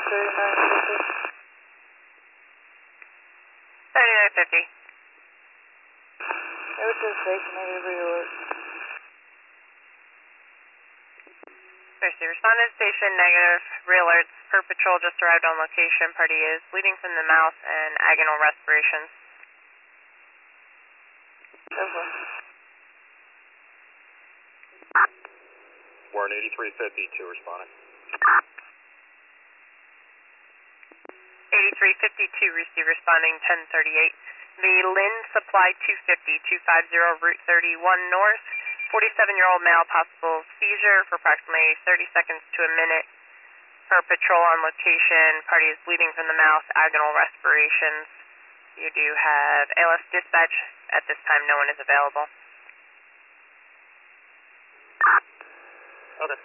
3950. Ocean Station, negative reorder. Mercy, respondent station, negative. Real alerts. Per patrol just arrived on location. Party is bleeding from the mouth and agonal respirations. Over. Warren 8352 responding. 8352, receive responding 1038. The Lynn Supply 250, 250 Route 31 North. 47-year-old male, possible seizure for approximately 30 seconds to a minute. Per patrol on location, party is bleeding from the mouth, agonal respirations. You do have ALS dispatch. At this time, no one is available. Okay.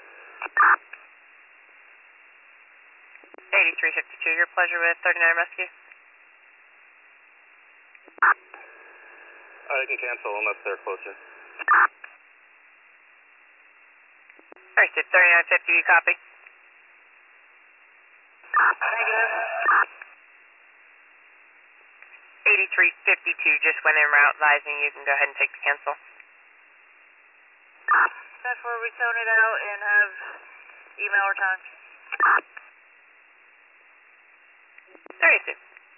8352, your pleasure with 39 Rescue. You can cancel unless they're closer. Alright, 3950, you copy? Negative. 8352 just went en route, advising you can go ahead and take the cancel. That's where we tone it out and have email return. 32.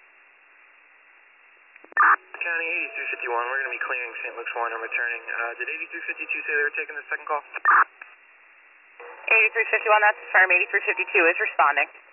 County 8351, we're going to be clearing St. Luke's 1 and returning. Did 8352 say they were taking the second call? 8351, that's firm. 8352 is responding.